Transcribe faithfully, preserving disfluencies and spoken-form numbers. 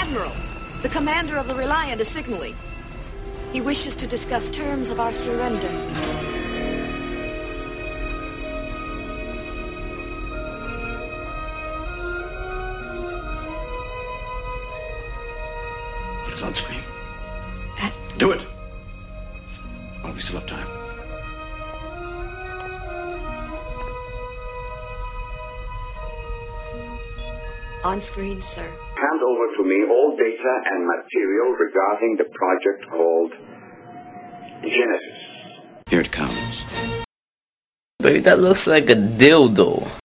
Admiral, the commander of the Reliant is signaling. He wishes to discuss terms of our surrender. Put it on screen. Do it! While we still have time. On screen, sir. Hand over to me all data and material regarding the project called Genesis. Here it comes. Baby, that looks like a dildo.